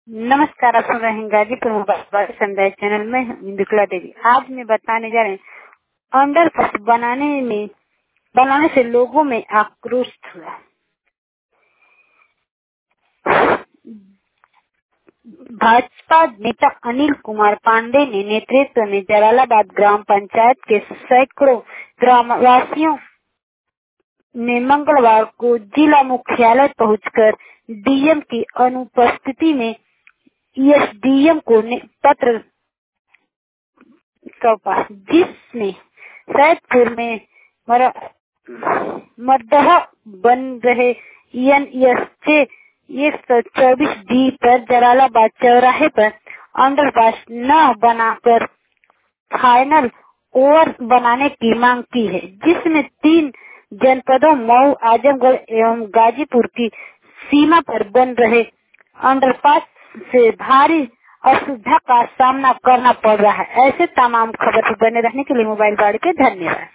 नमस्कार, आप सुन रहे हैं गाजीपुर मोबाइल समुदाय चैनल में इंदुकला देवी। आज मैं बताने जा रहे हैं अंडरपास बनाने से लोगों में आक्रोश हुआ। भाजपा नेता अनिल कुमार पांडे ने नेतृत्व में जलालाबाद ग्राम पंचायत के सैकड़ों ग्रामवासियों ने मंगलवार को जिला मुख्यालय पहुंचकर डीएम की अनुपस्थिति में एसडीएम को पत्र सौंपा, जिसमें सैदपुर में मरदहा बन रहे NS 124 डी पर जलालाबाद चौराहे पर अंडरपास न बनाकर फाइनल ओवर बनाने की मांग की है, जिसमें 3 जनपदों मऊ, आजमगढ़ एवं गाजीपुर की सीमा पर बन रहे अंडरपास से भारी असुविधा का सामना करना पड़ रहा है। ऐसे तमाम खबर पर बने रहने के लिए मोबाइल बाड़ के धन्यवाद।